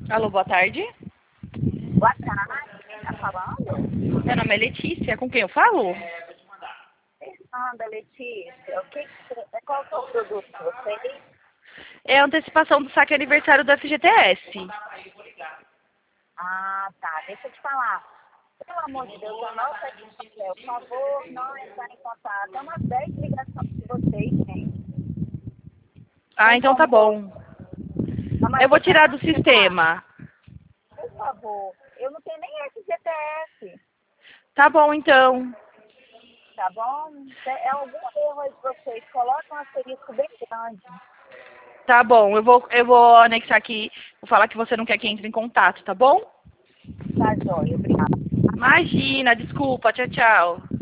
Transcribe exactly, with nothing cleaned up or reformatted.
Alô, boa tarde. Boa tarde, quem está falando? Meu nome é Letícia. Com quem eu falo? Fernanda, Letícia, o que, que você- qual que é o produto que você tem? É a antecipação do saque aniversário do F G T S. Ah, tá, deixa eu te falar. Pelo amor de Deus, anota aqui no papel, por favor, não entrar em contato. É umas dez ligações de vocês, gente. Ah, Tem então tá como colocar. bom. Não, Eu mas vou você tirar do anota esse lá, sistema. por favor. Eu não tenho nem esse G P S, Tá bom, então. tá bom? É algum erro aí de vocês. Coloca um asterisco bem grande. Tá bom, eu vou, eu vou anexar aqui, vou falar que você não quer que entre em contato, tá bom? Tá, joia, obrigada. Imagina, desculpa, tchau, tchau.